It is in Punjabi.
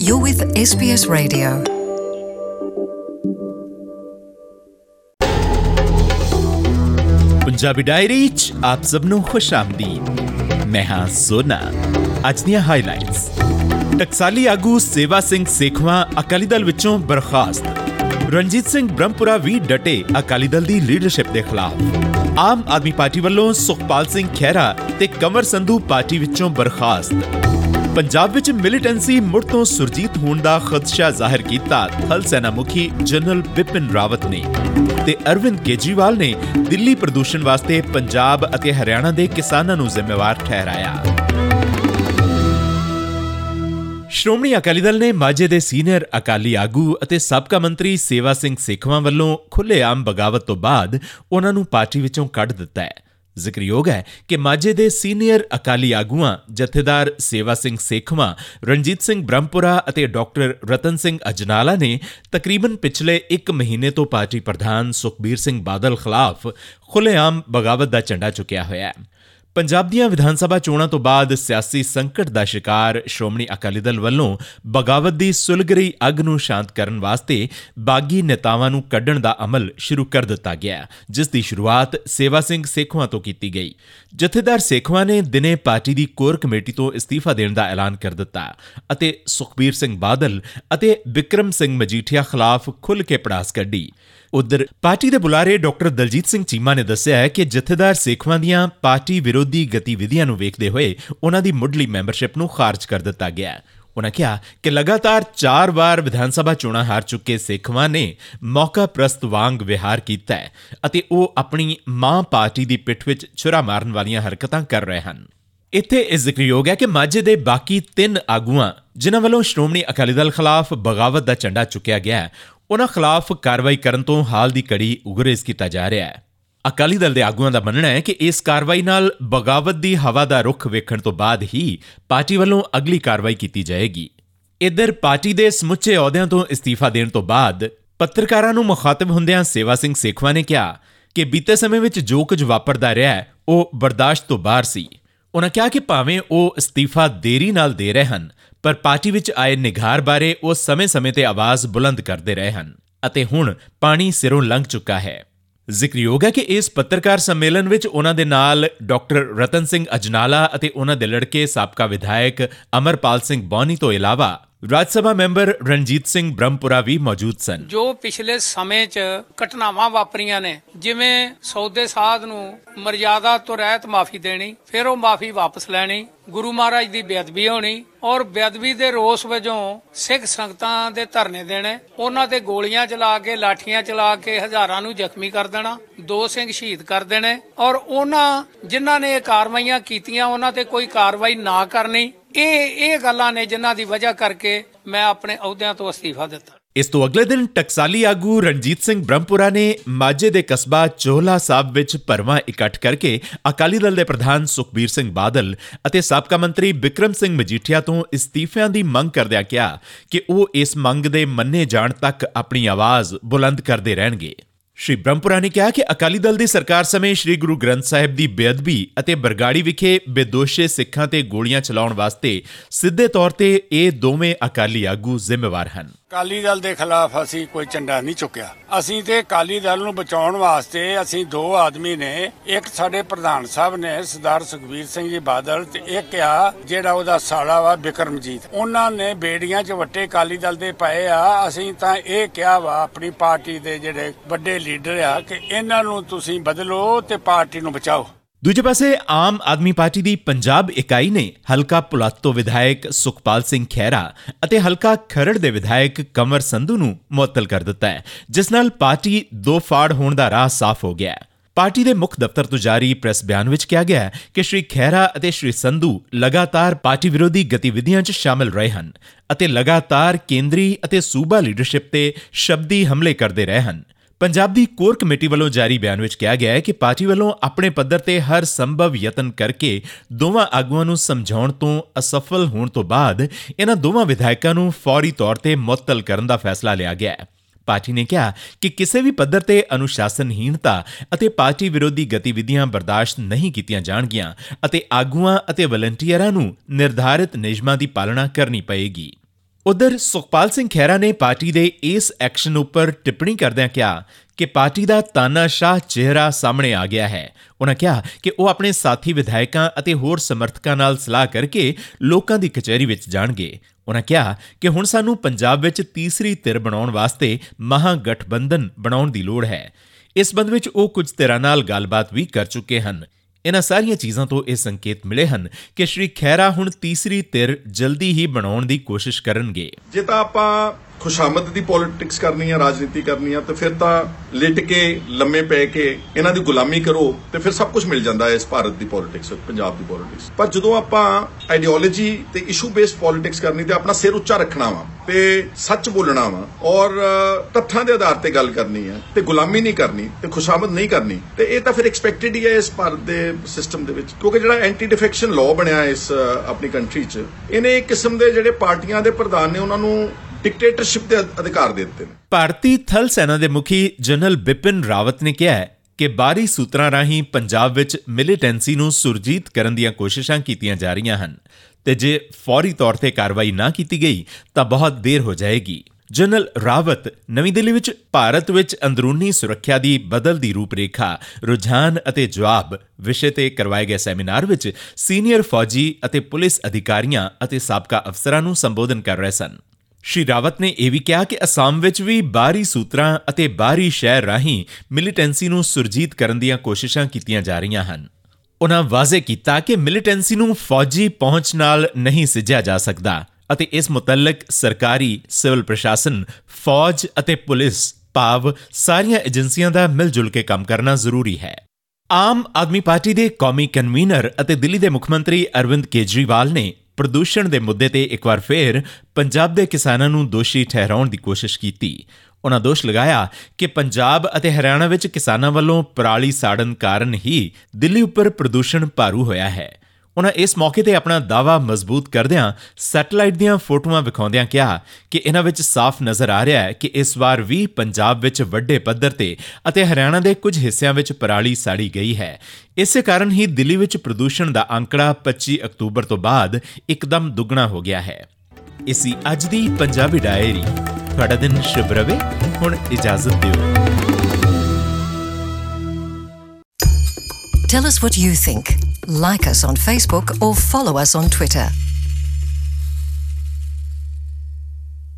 You're with SBS Radio. Punjabi diary 'ਚ ਆਪ ਸਭ ਨੂੰ ਖੁਸ਼ ਆਮਦੀਦ। ਮੈਂ ਹਾਂ ਸੋਨਾ। ਅੱਜ ਦੀਆਂ ਹਾਈਲਾਈਟਸ। ਟਕਸਾਲੀ ਆਗੂ ਸੇਵਾ ਸਿੰਘ ਸੇਖਵਾਂ ਅਕਾਲੀ ਦਲ ਵਿੱਚੋਂ ਬਰਖਾਸਤ। ਰਣਜੀਤ ਸਿੰਘ ਬ੍ਰਹਮਪੁਰਾ ਵੀ ਡਟੇ ਅਕਾਲੀ ਦਲ ਦੀ ਲੀਡਰਸ਼ਿਪ ਦੇ ਖਿਲਾਫ। ਆਮ ਆਦਮੀ ਪਾਰਟੀ ਵੱਲੋਂ ਸੁਖਪਾਲ ਸਿੰਘ ਖਹਿਰਾ ਤੇ ਕੰਵਰ ਸੰਧੂ ਪਾਰਟੀ ਵਿੱਚੋਂ ਬਰਖਾਸਤ। ਪੰਜਾਬ ਵਿੱਚ ਮਿਲੀਟੈਂਸੀ ਮੁੜ ਤੋਂ ਸੁਰਜੀਤ ਹੋਣ ਦਾ ਖਦਸ਼ਾ ਜ਼ਾਹਿਰ ਕੀਤਾ ਥਲ ਸੈਨਾ ਮੁਖੀ ਜਨਰਲ ਬਿਪਿਨ ਰਾਵਤ ਨੇ ਤੇ ਅਰਵਿੰਦ ਕੇਜਰੀਵਾਲ ਨੇ ਦਿੱਲੀ ਪ੍ਰਦੂਸ਼ਣ ਵਾਸਤੇ ਪੰਜਾਬ ਅਤੇ ਹਰਿਆਣਾ ਦੇ ਕਿਸਾਨਾਂ ਨੂੰ ਜ਼ਿੰਮੇਵਾਰ ਠਹਿਰਾਇਆ। ਸ਼੍ਰੋਮਣੀ ਅਕਾਲੀ ਦਲ ਨੇ ਮਾਝੇ ਦੇ ਸੀਨੀਅਰ ਅਕਾਲੀ ਆਗੂ ਅਤੇ ਸਾਬਕਾ ਮੰਤਰੀ ਸੇਵਾ ਸਿੰਘ ਸੇਖਵਾਂ ਵੱਲੋਂ ਖੁੱਲ੍ਹੇਆਮ ਬਗਾਵਤ ਤੋਂ ਬਾਅਦ ਉਨ੍ਹਾਂ ਨੂੰ ਪਾਰਟੀ ਵਿੱਚੋਂ ਕੱਢ ਦਿੱਤਾ ਹੈ। ਜ਼ਿਕਰਯੋਗ ਹੈ ਕਿ ਮਾਝੇ ਦੇ ਸੀਨੀਅਰ ਅਕਾਲੀ ਆਗੂਆਂ ਜਥੇਦਾਰ ਸੇਵਾ ਸਿੰਘ ਸੇਖਵਾਂ, ਰਣਜੀਤ ਸਿੰਘ ਬ੍ਰਹਮਪੁਰਾ ਅਤੇ ਡਾਕਟਰ ਰਤਨ ਸਿੰਘ ਅਜਨਾਲਾ ਨੇ ਤਕਰੀਬਨ ਪਿਛਲੇ 1 ਮਹੀਨੇ ਤੋਂ ਪਾਰਟੀ ਪ੍ਰਧਾਨ ਸੁਖਬੀਰ ਸਿੰਘ ਬਾਦਲ ਖਿਲਾਫ ਖੁੱਲ੍ਹੇਆਮ ਬਗਾਵਤ ਦਾ ਝੰਡਾ ਚੁੱਕਿਆ ਹੋਇਆ ਹੈ। ਪੰਜਾਬ ਦੀਆਂ ਵਿਧਾਨ ਸਭਾ ਚੋਣਾਂ ਤੋਂ ਬਾਅਦ ਸਿਆਸੀ ਸੰਕਟ ਦਾ ਸ਼ਿਕਾਰ ਸ਼੍ਰੋਮਣੀ ਅਕਾਲੀ ਦਲ ਵੱਲੋਂ ਬਗਾਵਤ ਦੀ ਸੁਲਗ ਰਹੀ ਅੱਗ ਨੂੰ ਸ਼ਾਂਤ ਕਰਨ ਵਾਸਤੇ ਬਾਗੀ ਨੇਤਾਵਾਂ ਨੂੰ ਕੱਢਣ ਦਾ ਅਮਲ ਸ਼ੁਰੂ ਕਰ ਦਿੱਤਾ ਗਿਆ, ਜਿਸ ਦੀ ਸ਼ੁਰੂਆਤ ਸੇਵਾ ਸਿੰਘ ਸੇਖਵਾਂ ਤੋਂ ਕੀਤੀ ਗਈ। ਜਥੇਦਾਰ ਸੇਖਵਾਂ ਨੇ ਦਿਨੇ ਪਾਰਟੀ ਦੀ ਕੋਰ ਕਮੇਟੀ ਤੋਂ ਅਸਤੀਫਾ ਦੇਣ ਦਾ ਐਲਾਨ ਕਰ ਦਿੱਤਾ ਅਤੇ ਸੁਖਬੀਰ ਸਿੰਘ ਬਾਦਲ ਅਤੇ ਬਿਕਰਮ ਸਿੰਘ ਮਜੀਠੀਆ ਖਿਲਾਫ ਖੁੱਲ੍ਹ ਕੇ ਪੜਾਸ ਕੱਢੀ। ਉਧਰ ਪਾਰਟੀ ਦੇ ਬੁਲਾਰੇ ਡਾਕਟਰ ਦਲਜੀਤ ਸਿੰਘ ਚੀਮਾ ਨੇ ਦੱਸਿਆ ਹੈ ਕਿ ਜਥੇਦਾਰ ਸੇਖਵਾਂ ਦੀਆਂ ਪਾਰਟੀ ਵਿਰੋਧੀ ਗਤੀਵਿਧੀਆਂ ਨੂੰ ਵੇਖਦੇ ਹੋਏ ਉਨ੍ਹਾਂ ਦੀ ਮੁੱਢਲੀ ਮੈਂਬਰਸ਼ਿਪ ਨੂੰ ਖਾਰਜ ਕਰ ਦਿੱਤਾ ਗਿਆ। ਉਨ੍ਹਾਂ ਕਿਹਾ ਕਿ ਲਗਾਤਾਰ 4 ਵਾਰ ਵਿਧਾਨ ਸਭਾ ਚੋਣਾਂ ਹਾਰ ਚੁੱਕੇ ਸੇਖਵਾਂ ਨੇ ਮੌਕਾ ਪ੍ਰਸਤ ਵਾਂਗ ਵਿਹਾਰ ਕੀਤਾ ਹੈ ਅਤੇ ਉਹ ਆਪਣੀ ਮਾਂ ਪਾਰਟੀ ਦੀ ਪਿੱਠ ਵਿੱਚ ਛੁਰਾ ਮਾਰਨ ਵਾਲੀਆਂ ਹਰਕਤਾਂ ਕਰ ਰਹੇ ਹਨ। ਇੱਥੇ ਇਹ ਜ਼ਿਕਰਯੋਗ ਹੈ ਕਿ ਮਾਝੇ ਦੇ ਬਾਕੀ 3 ਆਗੂਆਂ ਜਿਨ੍ਹਾਂ ਵੱਲੋਂ ਸ਼੍ਰੋਮਣੀ ਅਕਾਲੀ ਦਲ ਖਿਲਾਫ ਬਗਾਵਤ ਦਾ ਝੰਡਾ ਚੁੱਕਿਆ ਗਿਆ, ਉਨ੍ਹਾਂ ਖਿਲਾਫ ਕਾਰਵਾਈ ਕਰਨ ਤੋਂ ਹਾਲ ਦੀ ਘੜੀ ਗੁਰੇਜ਼ ਕੀਤਾ ਜਾ ਰਿਹਾ ਹੈ। ਅਕਾਲੀ ਦਲ ਦੇ ਆਗੂਆਂ ਦਾ ਮੰਨਣਾ ਹੈ ਕਿ ਇਸ ਕਾਰਵਾਈ ਨਾਲ ਬਗਾਵਤ ਦੀ ਹਵਾ ਦਾ ਰੁਖ ਵੇਖਣ ਤੋਂ ਬਾਅਦ ਹੀ ਪਾਰਟੀ ਵੱਲੋਂ ਅਗਲੀ ਕਾਰਵਾਈ ਕੀਤੀ ਜਾਏਗੀ। ਇੱਧਰ ਪਾਰਟੀ ਦੇ ਸਮੁੱਚੇ ਅਹੁਦਿਆਂ ਤੋਂ ਅਸਤੀਫਾ ਦੇਣ ਤੋਂ ਬਾਅਦ ਪੱਤਰਕਾਰਾਂ ਨੂੰ ਮੁਖਾਤਬ ਹੁੰਦਿਆਂ ਸੇਵਾ ਸਿੰਘ ਸੇਖਵਾਂ ਨੇ ਕਿਹਾ ਕਿ ਬੀਤੇ ਸਮੇਂ ਵਿੱਚ ਜੋ ਕੁਝ ਵਾਪਰਦਾ ਰਿਹਾ ਉਹ ਬਰਦਾਸ਼ਤ ਤੋਂ ਬਾਹਰ ਸੀ। ਉਨ੍ਹਾਂ ਕਿਹਾ ਕਿ ਭਾਵੇਂ ਉਹ ਅਸਤੀਫਾ ਦੇਰੀ ਨਾਲ ਦੇ ਰਹੇ ਹਨ, ਪਰ ਪਾਰਟੀ ਵਿੱਚ ਆਏ ਨਿਘਾਰ ਬਾਰੇ ਉਹ ਸਮੇਂ-ਸਮੇਂ ਤੇ ਆਵਾਜ਼ ਬੁਲੰਦ ਕਰਦੇ ਰਹੇ ਹਨ ਅਤੇ ਹੁਣ ਪਾਣੀ ਸਿਰੋਂ ਲੰਘ ਚੁੱਕਾ ਹੈ। ਜ਼ਿਕਰਯੋਗ ਹੈ ਕਿ ਇਸ ਪੱਤਰਕਾਰ ਸੰਮੇਲਨ ਵਿੱਚ ਉਨ੍ਹਾਂ ਦੇ ਨਾਲ ਡਾਕਟਰ ਰਤਨ ਸਿੰਘ ਅਜਨਾਲਾ ਅਤੇ ਉਨ੍ਹਾਂ ਦੇ ਲੜਕੇ ਸਾਬਕਾ ਵਿਧਾਇਕ ਅਮਰਪਾਲ ਸਿੰਘ ਬੌਨੀ ਤੋਂ ਇਲਾਵਾ ਰਾਜ ਸਭਾ ਮੈਂਬਰ ਰਣਜੀਤ ਸਿੰਘ ਬ੍ਰਹਮਪੁਰਾ ਵੀ ਮੌਜੂਦ ਸਨ। ਜੋ ਪਿਛਲੇ ਸਮੇਂ 'ਚ ਘਟਨਾਵਾਂ ਵਾਪਰੀਆਂ ਨੇ, ਜਿਵੇਂ ਸੌਦੇ ਸਾਧ ਨੂੰ ਮਰਜ਼ਾਦਾ ਤੋਂ ਰਹਿਤ ਮਾਫੀ ਦੇਣੀ, ਫਿਰ ਉਹ ਮਾਫੀ ਵਾਪਸ ਲੈਣੀ, ਗੁਰੂ ਮਹਾਰਾਜ ਦੀ ਬੇਅਦਬੀ ਹੋਣੀ ਔਰ ਬੇਅਦਬੀ ਦੇ ਰੋਸ ਵਜੋਂ ਸਿੱਖ ਸੰਗਤਾਂ ਦੇ ਧਰਨੇ ਦੇਣੇ, ਉਹਨਾਂ ਤੇ ਗੋਲੀਆਂ ਚਲਾ ਕੇ ਲਾਠੀਆਂ ਚਲਾ ਕੇ ਹਜ਼ਾਰਾਂ ਨੂੰ ਜ਼ਖਮੀ ਕਰ ਦੇਣਾ, 2 ਸਿੰਘ ਸ਼ਹੀਦ ਕਰ ਦੇਣੇ ਔਰ ਉਹਨਾਂ ਜਿਨ੍ਹਾਂ ਨੇ ਇਹ ਕਾਰਵਾਈਆਂ ਕੀਤੀਆਂ ਉਹਨਾਂ ਤੇ ਕੋਈ ਕਾਰਵਾਈ ਨਾ ਕਰਨੀ, ਇਹ ਗੱਲਾਂ ਨੇ ਜਿਨ੍ਹਾਂ ਦੀ ਵਜ੍ਹਾ ਕਰਕੇ ਮੈਂ ਆਪਣੇ ਅਹੁਦਿਆਂ ਤੋਂ ਅਸਤੀਫਾ ਦਿੱਤਾ। ਇਸ ਤੋਂ ਅਗਲੇ ਦਿਨ ਟਕਸਾਲੀ ਆਗੂ ਰਣਜੀਤ ਸਿੰਘ ਬ੍ਰਹਮਪੁਰਾ ਨੇ ਮਾਝੇ ਦੇ ਕਸਬਾ ਚੋਹਲਾ ਸਾਹਿਬ ਵਿੱਚ ਭਰਵਾਂ ਇਕੱਠ ਕਰਕੇ ਅਕਾਲੀ ਦਲ ਦੇ ਪ੍ਰਧਾਨ ਸੁਖਬੀਰ ਸਿੰਘ ਬਾਦਲ ਅਤੇ ਸਾਬਕਾ ਮੰਤਰੀ ਬਿਕਰਮ ਸਿੰਘ ਮਜੀਠੀਆ ਤੋਂ ਅਸਤੀਫਿਆਂ ਦੀ ਮੰਗ ਕਰਦਿਆਂ ਕਿਹਾ ਕਿ ਉਹ ਇਸ ਮੰਗ ਦੇ ਮੰਨੇ ਜਾਣ ਤੱਕ ਆਪਣੀ ਆਵਾਜ਼ ਬੁਲੰਦ ਕਰਦੇ ਰਹਿਣਗੇ। ਸ਼੍ਰੀ ਬ੍ਰਹਮਪੁਰਾ ਨੇ ਕਿਹਾ ਕਿ ਅਕਾਲੀ ਦਲ ਦੀ ਸਰਕਾਰ ਸਮੇਂ ਸ਼੍ਰੀ ਗੁਰੂ ਗ੍ਰੰਥ ਸਾਹਿਬ ਦੀ ਬੇਅਦਬੀ ਅਤੇ ਬਰਗਾੜੀ ਵਿਖੇ ਬੇਦੋਸ਼ੇ ਸਿੱਖਾਂ ਤੇ ਗੋਲੀਆਂ ਚਲਾਉਣ ਵਾਸਤੇ ਸਿੱਧੇ ਤੌਰ ਤੇ ਇਹ ਦੋਵੇਂ ਅਕਾਲੀ ਆਗੂ ਜ਼ਿੰਮੇਵਾਰ ਹਨ। ਅਕਾਲੀ ਦਲ ਦੇ ਖਿਲਾਫ ਅਸੀਂ ਕੋਈ ਝੰਡਾ ਨਹੀਂ ਚੁੱਕਿਆ। ਅਸੀਂ ਤੇ ਅਕਾਲੀ ਦਲ ਨੂੰ ਬਚਾਉਣ ਵਾਸਤੇ ਅਸੀਂ 2 ਆਦਮੀ ਨੇ, ਇੱਕ ਸਾਡੇ ਪ੍ਰਧਾਨ ਸਾਹਿਬ ਨੇ ਸਰਦਾਰ ਸੁਖਬੀਰ ਸਿੰਘ ਜੀ ਬਾਦਲ ਤੇ ਇੱਕ ਆ ਜਿਹੜਾ ਉਹਦਾ ਸਾਲਾ ਵਾ ਬਿਕਰਮਜੀਤ, ਉਹਨਾਂ ਨੇ ਬੇੜੀਆਂ 'ਚ ਵੱਟੇ ਅਕਾਲੀ ਦਲ ਦੇ ਪਏ ਆ। ਅਸੀਂ ਤਾਂ ਇਹ ਕਿਹਾ ਵਾ ਆਪਣੀ ਪਾਰਟੀ ਦੇ ਜਿਹੜੇ ਵੱਡੇ ਲੀਡਰ ਆ ਕਿ ਇਹਨਾਂ ਨੂੰ ਤੁਸੀਂ ਬਦਲੋ ਤੇ ਪਾਰਟੀ ਨੂੰ ਬਚਾਓ। ਦੂਜੇ ਪਾਸੇ ਆਮ ਆਦਮੀ ਪਾਰਟੀ ਦੀ ਪੰਜਾਬ ਇਕਾਈ ਨੇ ਹਲਕਾ ਪੁਲਾਤ ਤੋਂ ਵਿਧਾਇਕ ਸੁਖਪਾਲ ਸਿੰਘ ਖਹਿਰਾ ਅਤੇ ਹਲਕਾ ਖਰੜ ਦੇ ਵਿਧਾਇਕ ਕੰਵਰ ਸੰਧੂ ਨੂੰ ਮੁਅੱਤਲ ਕਰ ਦਿੱਤਾ ਹੈ, ਜਿਸ ਨਾਲ ਪਾਰਟੀ 2 ਫਾੜ ਹੋਣ ਦਾ ਰਾਹ ਸਾਫ਼ ਹੋ ਗਿਆ ਹੈ। ਪਾਰਟੀ ਦੇ ਮੁੱਖ ਦਫ਼ਤਰ ਤੋਂ ਜਾਰੀ ਪ੍ਰੈਸ ਬਿਆਨ ਵਿੱਚ ਕਿਹਾ ਗਿਆ ਹੈ ਕਿ ਸ਼੍ਰੀ ਖਹਿਰਾ ਅਤੇ ਸ਼੍ਰੀ ਸੰਧੂ ਲਗਾਤਾਰ ਪਾਰਟੀ ਵਿਰੋਧੀ ਗਤੀਵਿਧੀਆਂ 'ਚ ਸ਼ਾਮਲ ਰਹੇ ਹਨ ਅਤੇ ਲਗਾਤਾਰ ਕੇਂਦਰੀ ਅਤੇ ਸੂਬਾ ਲੀਡਰਸ਼ਿਪ ਤੇ ਸ਼ਬਦੀ ਹਮਲੇ ਕਰਦੇ ਰਹੇ ਹਨ। ਪੰਜਾਬ ਦੀ ਕੋਰ ਕਮੇਟੀ ਵੱਲੋਂ ਜਾਰੀ ਬਿਆਨ ਵਿੱਚ ਕਿਹਾ ਗਿਆ ਹੈ ਕਿ ਪਾਰਟੀ ਵੱਲੋਂ ਆਪਣੇ ਪੱਧਰ ਤੇ ਹਰ ਸੰਭਵ ਯਤਨ ਕਰਕੇ ਦੋਵਾਂ ਆਗੂਆਂ ਨੂੰ ਸਮਝਾਉਣ ਤੋਂ ਅਸਫਲ ਹੋਣ ਤੋਂ ਬਾਅਦ ਇਹਨਾਂ ਦੋਵਾਂ ਵਿਧਾਇਕਾਂ ਨੂੰ ਫੌਰੀ ਤੌਰ ਤੇ ਮੁਅੱਤਲ ਕਰਨ ਦਾ ਫੈਸਲਾ ਲਿਆ ਗਿਆ ਹੈ। ਪਾਰਟੀ ਨੇ ਕਿਹਾ ਕਿ ਕਿਸੇ ਵੀ ਪੱਧਰ ਤੇ ਅਨੁਸ਼ਾਸਨਹੀਣਤਾ ਅਤੇ ਪਾਰਟੀ ਵਿਰੋਧੀ ਗਤੀਵਿਧੀਆਂ ਬਰਦਾਸ਼ਤ ਨਹੀਂ ਕੀਤੀਆਂ ਜਾਣਗੀਆਂ ਅਤੇ ਆਗੂਆਂ ਅਤੇ ਵਲੰਟੀਅਰਾਂ ਨੂੰ ਨਿਰਧਾਰਿਤ ਨਿਯਮਾਂ ਦੀ ਪਾਲਣਾ ਕਰਨੀ ਪਏਗੀ। ਉਧਰ ਸੁਖਪਾਲ ਸਿੰਘ ਖਹਿਰਾ ਨੇ ਪਾਰਟੀ ਦੇ ਇਸ ਐਕਸ਼ਨ ਉੱਪਰ ਟਿੱਪਣੀ ਕਰਦਿਆਂ ਕਿਹਾ ਕਿ ਪਾਰਟੀ ਦਾ ਤਾਨਾਸ਼ਾਹ ਚਿਹਰਾ ਸਾਹਮਣੇ ਆ ਗਿਆ ਹੈ। ਉਨ੍ਹਾਂ ਕਿਹਾ ਕਿ ਉਹ ਆਪਣੇ ਸਾਥੀ ਵਿਧਾਇਕਾਂ ਅਤੇ ਹੋਰ ਸਮਰਥਕਾਂ ਨਾਲ ਸਲਾਹ ਕਰਕੇ ਲੋਕਾਂ ਦੀ ਕਚਹਿਰੀ ਵਿੱਚ ਜਾਣਗੇ। ਉਨ੍ਹਾਂ ਕਿਹਾ ਕਿ ਹੁਣ ਸਾਨੂੰ ਪੰਜਾਬ ਵਿੱਚ ਤੀਸਰੀ ਧਿਰ ਬਣਾਉਣ ਵਾਸਤੇ ਮਹਾਗਠਬੰਧਨ ਬਣਾਉਣ ਦੀ ਲੋੜ ਹੈ। ਇਸ ਸੰਬੰਧ ਵਿੱਚ ਉਹ ਕੁਝ ਧਿਰਾਂ ਨਾਲ ਗੱਲਬਾਤ ਵੀ ਕਰ ਚੁੱਕੇ ਹਨ। ਇਹਨਾਂ ਸਾਰੀਆਂ ਚੀਜ਼ਾਂ ਤੋਂ ਇਹ ਸੰਕੇਤ ਮਿਲੇ ਹਨ ਕਿ ਸ਼੍ਰੀ ਖਹਿਰਾ ਹੁਣ ਤੀਸਰੀ ਧਿਰ ਜਲਦੀ ਹੀ ਬਣਾਉਣ ਦੀ ਕੋਸ਼ਿਸ਼ ਕਰਨਗੇ। ਜੇ ਤਾਂ ਆਪਾਂ ਖੁਸ਼ਾਮਦ ਦੀ ਪੋਲਿਟਿਕਸ ਕਰਨੀ ਹੈ, ਰਾਜਨੀਤੀ ਕਰਨੀ ਹੈ, ਤੇ ਫਿਰ ਤਾਂ ਲਿਟ ਕੇ ਲੰਮੇ ਪੈ ਕੇ ਇਹਨਾਂ ਦੀ ਗੁਲਾਮੀ ਕਰੋ ਤੇ ਫਿਰ ਸਭ ਕੁਝ ਮਿਲ ਜਾਂਦਾ ਹੈ ਇਸ ਭਾਰਤ ਦੀ ਪੋਲਿਟਿਕਸ, ਪੰਜਾਬ ਦੀ ਪੋਲਿਟਿਕਸ। ਪਰ ਜਦੋਂ ਆਪਾਂ ਆਈਡੀਓਲੋਜੀ ਤੇ ਇਸ਼ੂ ਬੇਸਡ ਪੋਲਿਟਿਕਸ ਕਰਨੀ ਤੇ ਆਪਣਾ ਸਿਰ ਉੱਚਾ ਰੱਖਣਾ ਵਾ ਤੇ ਸੱਚ ਬੋਲਣਾ ਵਾ ਔਰ ਤੱਥਾਂ ਦੇ ਆਧਾਰ ਤੇ ਗੱਲ ਕਰਨੀ ਹੈ ਤੇ ਗੁਲਾਮੀ ਨਹੀਂ ਕਰਨੀ ਤੇ ਖੁਸ਼ਾਮਦ ਨਹੀਂ ਕਰਨੀ, ਤੇ ਇਹ ਤਾਂ ਫਿਰ ਐਕਸਪੈਕਟਡ ਹੀ ਹੈ ਇਸ ਭਾਰਤ ਦੇ ਸਿਸਟਮ ਦੇ ਵਿੱਚ। ਕਿਉਂਕਿ ਜਿਹੜਾ ਐਂਟੀ ਡਿਫੈਕਸ਼ਨ ਲਾਅ ਬਣਿਆ ਇਸ ਆਪਣੀ ਕੰਟਰੀ 'ਚ, ਇਹਨੇ ਇੱਕ ਕਿਸਮ ਦੇ ਜਿਹੜੇ ਪਾਰਟੀਆਂ ਦੇ ਪ੍ਰਧਾਨ ਨੇ ਉਹਨਾਂ ਨੂੰ ਡਿਕਟੇਟਰਸ਼ਿਪ ਦੇ ਅਧਿਕਾਰ ਦੇ ਦਿੱਤੇ ਨੇ। ਭਾਰਤੀ ਥਲ ਸੈਨਾ ਦੇ ਮੁਖੀ ਜਨਰਲ ਬਿਪਿਨ ਰਾਵਤ ਨੇ ਕਿਹਾ ਹੈ ਕਿ ਬਾਹਰੀ ਸੂਤਰਾਂ ਰਾਹੀਂ ਪੰਜਾਬ ਵਿੱਚ ਮਿਲੀਟੈਂਸੀ ਨੂੰ ਸੁਰਜੀਤ ਕਰਨ ਦੀਆਂ ਕੋਸ਼ਿਸ਼ਾਂ ਕੀਤੀਆਂ ਜਾ ਰਹੀਆਂ ਹਨ ਤੇ ਜੇ ਫੌਰੀ ਤੌਰ ਤੇ ਕਾਰਵਾਈ ਨਾ ਕੀਤੀ ਗਈ ਤਾਂ ਬਹੁਤ ਦੇਰ ਹੋ ਜਾਏਗੀ। ਜਨਰਲ ਰਾਵਤ ਨਵੀਂ ਦਿੱਲੀ ਵਿੱਚ ਭਾਰਤ ਵਿੱਚ ਅੰਦਰੂਨੀ ਸੁਰੱਖਿਆ ਦੀ ਬਦਲਦੀ ਰੂਪਰੇਖਾ, ਰੁਝਾਨ ਅਤੇ ਜਵਾਬ ਵਿਸ਼ੇ ਤੇ ਕਰਵਾਏ ਗਏ ਸੈਮੀਨਾਰ ਵਿੱਚ ਸੀਨੀਅਰ ਫੌਜੀ ਅਤੇ ਪੁਲਿਸ ਅਧਿਕਾਰੀਆਂ ਅਤੇ ਸਾਬਕਾ ਅਫਸਰਾਂ ਨੂੰ ਸੰਬੋਧਨ ਕਰ ਰਹੇ ਸਨ। ਸ਼੍ਰੀ ਰਾਵਤ ਨੇ ਇਹ ਵੀ ਕਿਹਾ ਕਿ ਅਸਾਮ ਵਿੱਚ ਵੀ ਬਾਹਰੀ ਸੂਤਰਾਂ ਅਤੇ ਬਾਹਰੀ ਸ਼ਹਿਰ ਰਾਹੀਂ ਮਿਲੀਟੈਂਸੀ ਨੂੰ ਸੁਰਜੀਤ ਕਰਨ ਦੀਆਂ ਕੋਸ਼ਿਸ਼ਾਂ ਕੀਤੀਆਂ ਜਾ ਰਹੀਆਂ ਹਨ। ਉਨ੍ਹਾਂ ਵਾਜ਼ਿਹ ਕੀਤਾ ਕਿ ਮਿਲੀਟੈਂਸੀ ਨੂੰ ਫੌਜੀ ਪਹੁੰਚ ਨਾਲ ਨਹੀਂ ਸਿੱਝਿਆ ਜਾ ਸਕਦਾ ਅਤੇ ਇਸ ਮੁਤਲਕ ਸਰਕਾਰੀ, ਸਿਵਲ ਪ੍ਰਸ਼ਾਸਨ, ਫੌਜ ਅਤੇ ਪੁਲਿਸ ਭਾਵ ਸਾਰੀਆਂ ਏਜੰਸੀਆਂ ਦਾ ਮਿਲ ਜੁਲ ਕੇ ਕੰਮ ਕਰਨਾ ਜ਼ਰੂਰੀ ਹੈ। ਆਮ ਆਦਮੀ ਪਾਰਟੀ ਦੇ ਕੌਮੀ ਕਨਵੀਨਰ ਅਤੇ ਦਿੱਲੀ ਦੇ ਮੁੱਖ ਮੰਤਰੀ ਅਰਵਿੰਦ ਕੇਜਰੀਵਾਲ ਨੇ ਪ੍ਰਦੂਸ਼ਣ ਦੇ ਮੁੱਦੇ ਤੇ ਇੱਕ ਵਾਰ ਫੇਰ ਪੰਜਾਬ ਦੇ ਕਿਸਾਨਾਂ ਨੂੰ ਦੋਸ਼ੀ ਠਹਿਰਾਉਣ ਦੀ ਕੋਸ਼ਿਸ਼ ਕੀਤੀ। ਉਨ੍ਹਾਂ ਦੋਸ਼ ਲਗਾਇਆ ਕਿ ਪੰਜਾਬ ਅਤੇ ਹਰਿਆਣਾ ਵਿੱਚ ਕਿਸਾਨਾਂ ਵੱਲੋਂ ਪਰਾਲੀ ਸਾੜਨ ਕਾਰਨ ਹੀ ਦਿੱਲੀ ਉੱਪਰ ਪ੍ਰਦੂਸ਼ਣ ਭਾਰੂ ਹੋਇਆ ਹੈ। ਉਨ੍ਹਾਂ ਇਸ ਮੌਕੇ ਤੇ ਆਪਣਾ ਦਾਅਵਾ ਮਜ਼ਬੂਤ ਕਰਦਿਆਂ ਸੈਟੇਲਾਈਟ ਦੀਆਂ ਫੋਟੋਆਂ ਵਿਖਾਉਂਦਿਆਂ ਕਿਹਾ ਕਿ ਇਹਨਾਂ ਵਿੱਚ ਸਾਫ਼ ਨਜ਼ਰ ਆ ਰਿਹਾ ਹੈ ਕਿ ਇਸ ਵਾਰ ਵੀ ਪੰਜਾਬ ਵਿੱਚ ਵੱਡੇ ਪੱਧਰ ਤੇ ਅਤੇ ਹਰਿਆਣਾ ਦੇ ਕੁਝ ਹਿੱਸਿਆਂ ਵਿੱਚ ਪਰਾਲੀ ਸਾੜੀ ਗਈ ਹੈ। ਇਸੇ ਕਾਰਨ ਹੀ ਦਿੱਲੀ ਵਿੱਚ ਪ੍ਰਦੂਸ਼ਣ ਦਾ ਅੰਕੜਾ 25 ਅਕਤੂਬਰ ਤੋਂ ਬਾਅਦ ਇੱਕਦਮ ਦੁੱਗਣਾ ਹੋ ਗਿਆ ਹੈ। ਇਸੀ ਅੱਜ ਦੀ ਪੰਜਾਬੀ ਡਾਇਰੀ। ਤੁਹਾਡਾ ਦਿਨ ਸ਼ੁਭ ਰਵੇ। ਹੁਣ ਇਜਾਜ਼ਤ ਦਿਓ। Tell us what you think. Like us on Facebook or follow us on Twitter.